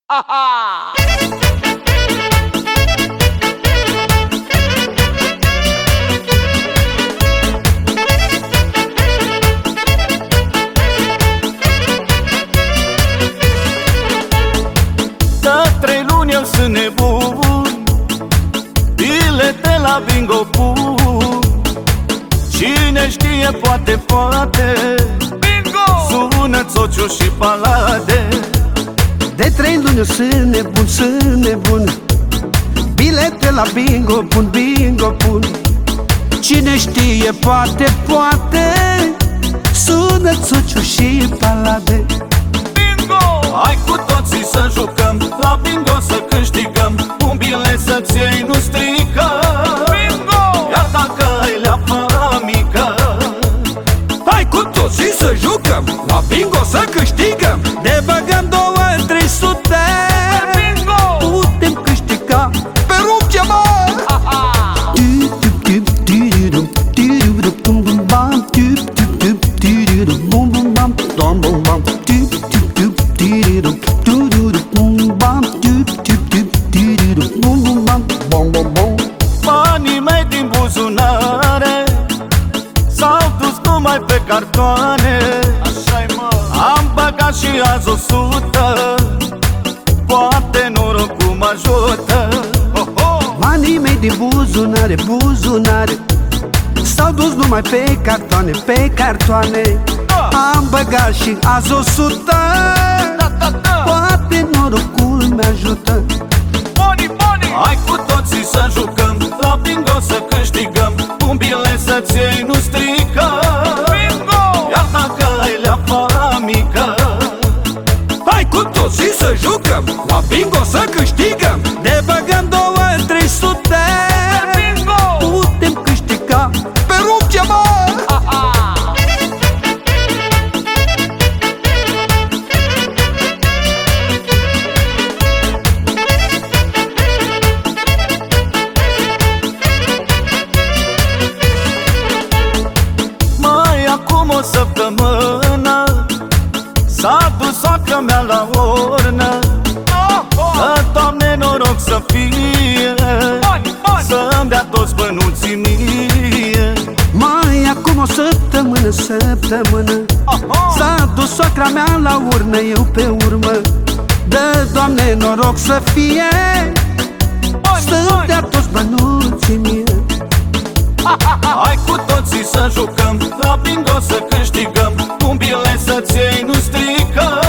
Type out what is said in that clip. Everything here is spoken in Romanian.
Aha! Da 3 luni eu sunt nebun, bilete la bingo pun. Cine știe, poate, Bingo! sună-ți Ociu și Palade. De 3 luni eu sunt nebun, bilete la bingo pun, bingo pun. Cine știe, poate, sună-ți Ociu și Palade. Hai cu toții să jucăm, la bingo să câștigăm, un bilet să-ți iei nu strică. Iar dacă ai leapă mică, Hai cu toții să jucăm, la bingo să câștigăm. Ne băgăm 200-300, putem câștiga pe rup ce mă. banii mei din buzunare s-au dus numai pe cartoane. Așa-i, mă! Am băgat și azi 100, poate norocul mă ajută. Banii mei din buzunare s-au dus numai pe cartoane. Am băgat și azi 100, poate norocul mi-ajută. Hai cu toții să jucăm, la bingo să câștigăm, un bilet să-ți iei nu strică. Iar dacă ai leapă mică, Hai cu toții să jucăm, la bingo să câștigăm. Ne băgăm 200-300, putem câștiga pe rup ce mă. mai acum o săptămână s-a dus soacra mea la urnă. Că, Doamne, noroc să fie, să-mi dea toți bănuții mie. Mai acum o săptămână s-a dus soacra mea la urnă, eu pe urmă. Dă, Doamne, noroc să fie, să-mi dea toți bănuții mie. Hai cu toții să jucăm, la bingo să câștigăm, un bilet să-ți iei nu strică.